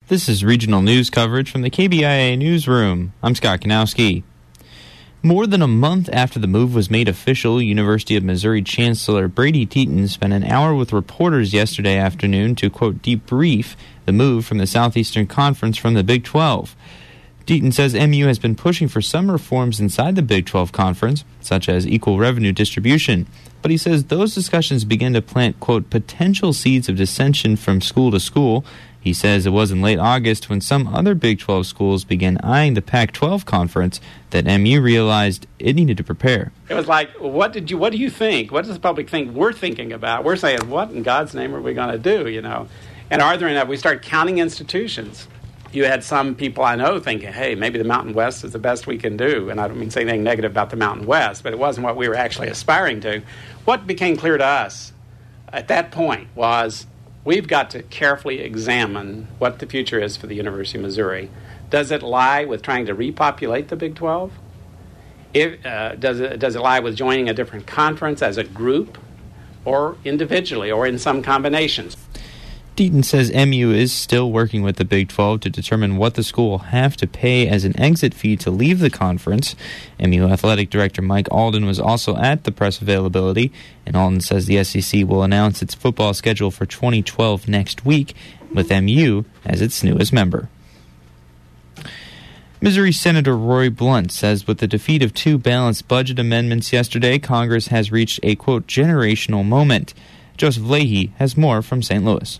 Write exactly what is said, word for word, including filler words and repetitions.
This is regional news coverage from the K B I A Newsroom. I'm Scott Kanowski. More than a month after the move was made official, University of Missouri Chancellor Brady Teton spent an hour with reporters yesterday afternoon to, quote, debrief the move from the Southeastern Conference from the Big twelve. Teton says M U has been pushing for some reforms inside the Big twelve Conference, such as equal revenue distribution. But he says those discussions began to plant, quote, potential seeds of dissension from school to school. He says it was in late August when some other Big twelve schools began eyeing the Pac twelve conference that M U realized it needed to prepare. It was like, what did you? What do you think? What does the public think we're thinking about? We're saying, what in God's name are we going to do, you know? And are there enough? We start counting institutions. You had some people I know thinking, hey, maybe the Mountain West is the best we can do. And I don't mean to say anything negative about the Mountain West, but it wasn't what we were actually aspiring to. What became clear to us at that point was we've got to carefully examine what the future is for the University of Missouri. Does it lie with trying to repopulate the Big twelve? If, uh, does it, does it lie with joining a different conference as a group or individually or in some combinations? Teton says M U is still working with the Big twelve to determine what the school will have to pay as an exit fee to leave the conference. M U Athletic Director Mike Alden was also at the press availability, and Alden says the S E C will announce its football schedule for twenty twelve next week, with M U as its newest member. Missouri Senator Roy Blunt says with the defeat of two balanced budget amendments yesterday, Congress has reached a, quote, generational moment. Joseph Leahy has more from Saint Louis.